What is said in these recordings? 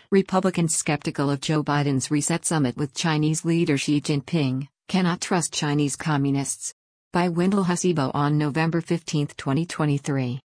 Republicans skeptical of Joe Biden's reset summit with Chinese leader Xi Jinping, cannot trust Chinese communists. By Wendell Hussebo on November 15, 2023.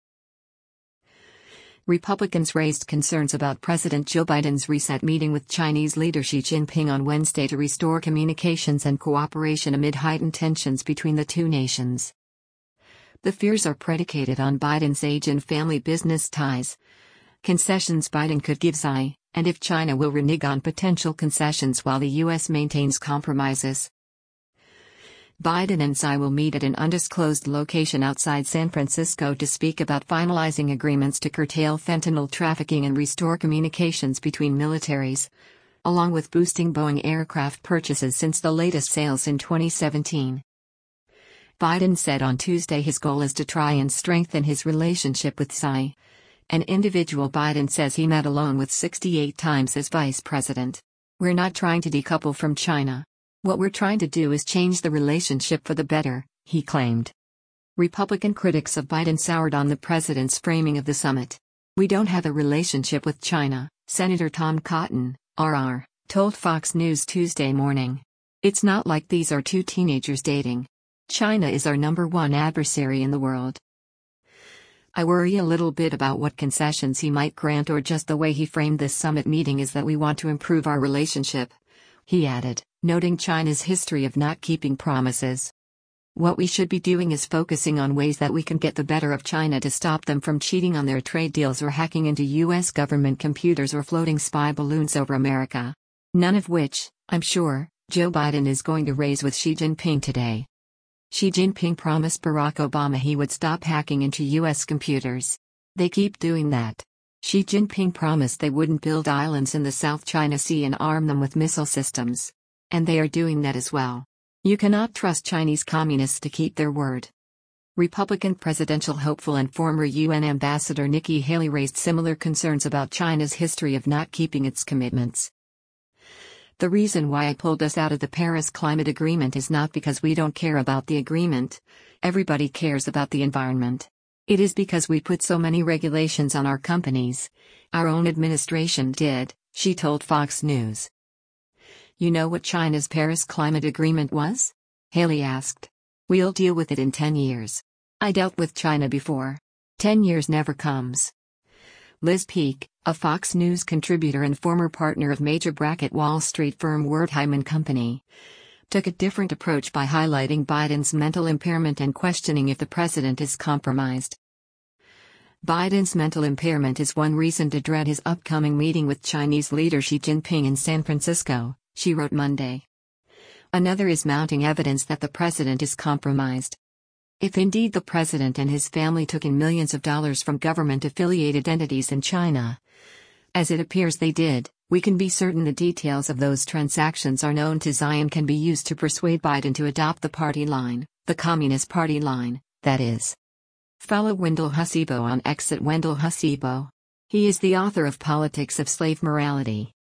Republicans raised concerns about President Joe Biden's reset meeting with Chinese leader Xi Jinping on Wednesday to restore communications and cooperation amid heightened tensions between the two nations. The fears are predicated on Biden's age and family business ties, concessions Biden could give Xi, and if China will renege on potential concessions while the U.S. maintains compromises. Biden and Xi will meet at an undisclosed location outside San Francisco to speak about finalizing agreements to curtail fentanyl trafficking and restore communications between militaries, along with boosting Boeing aircraft purchases since the latest sales in 2017. Biden said on Tuesday his goal is to try and strengthen his relationship with Xi, an individual Biden says he met alone with 68 times as vice president. "We're not trying to decouple from China. What we're trying to do is change the relationship for the better," he claimed. Republican critics of Biden soured on the president's framing of the summit. "We don't have a relationship with China," Senator Tom Cotton, RR, told Fox News Tuesday morning. "It's not like these are two teenagers dating. China is our number one adversary in the world. I worry a little bit about what concessions he might grant or just the way he framed this summit meeting is that we want to improve our relationship," he added, noting China's history of not keeping promises. "What we should be doing is focusing on ways that we can get the better of China to stop them from cheating on their trade deals or hacking into U.S. government computers or floating spy balloons over America. None of which, I'm sure, Joe Biden is going to raise with Xi Jinping today." Xi Jinping promised Barack Obama he would stop hacking into U.S. computers. They keep doing that. Xi Jinping promised they wouldn't build islands in the South China Sea and arm them with missile systems. And they are doing that as well. You cannot trust Chinese communists to keep their word. Republican presidential hopeful and former UN Ambassador Nikki Haley raised similar concerns about China's history of not keeping its commitments. "The reason why I pulled us out of the Paris Climate Agreement is not because we don't care about the agreement. Everybody cares about the environment. It is because we put so many regulations on our companies. Our own administration did," she told Fox News. "You know what China's Paris Climate Agreement was?" Haley asked. "We'll deal with it in 10 years. I dealt with China before. 10 years never comes." Liz Peek, a Fox News contributor and former partner of major Wall Street firm Wertheim & Company, took a different approach by highlighting Biden's mental impairment and questioning if the president is compromised. "Biden's mental impairment is one reason to dread his upcoming meeting with Chinese leader Xi Jinping in San Francisco," she wrote Monday. "Another is mounting evidence that the president is compromised. If indeed the president and his family took in millions of dollars from government-affiliated entities in China, as it appears they did, we can be certain the details of those transactions are known to Xi and can be used to persuade Biden to adopt the party line, the Communist Party line, that is." Follow Wendell Hussebo on X at Wendell Hussebo. He is the author of Politics of Slave Morality.